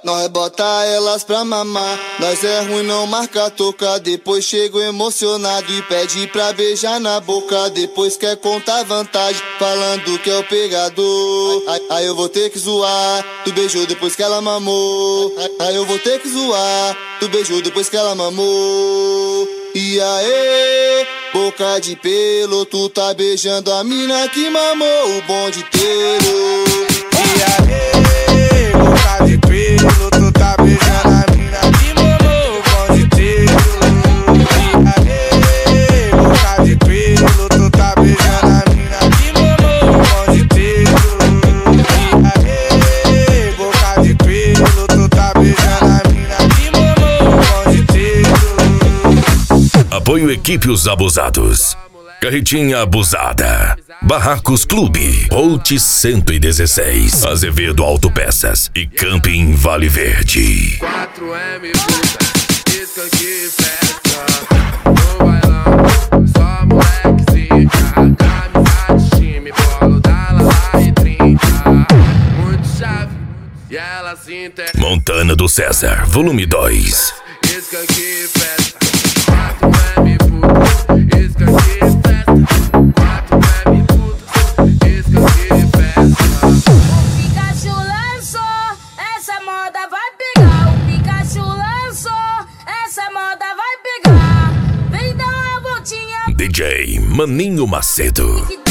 Nós bota elas pra mamar. Nós é ruim, não marca toca. Depois chego emocionado e pede pra beijar na boca. Depois quer contar vantagem, falando que é o pegador. Aí eu vou ter que zoar. Tu beijou depois que ela mamou. Aí eu vou ter que zoar. Tu beijou depois que ela mamou. E aí, boca de pelo, tu tá beijando a mina que mamou o bonde inteiro. E aí, boca de pelo, tu tá beijando a mina que mamou o bonde inteiro. E aí, boca de pelo, tu tá beijando a mina que mamou o bonde inteiro. E aí, boca de pelo, tu tá beijando a mina que mamou o bonde inteiro. Apoio Equipe Os Abusados, Carretinha Abusada, Barracos Clube, Out 116, Azevedo Autopeças e Camping Vale Verde. 4M puta, skunk e festa. No bailão, só molequezinho. Camisa de time, bolo da Lala e 30. Muito chave, e ela se integra. Montana do César, volume 2. Skunk e festa. 4M puta, skunk e festa. 4M puta, skunk e festa. O Pikachu lançou, essa moda vai pegar. O Pikachu lançou, essa moda vai pegar. Vem dar uma voltinha. DJ Maninho Macedo.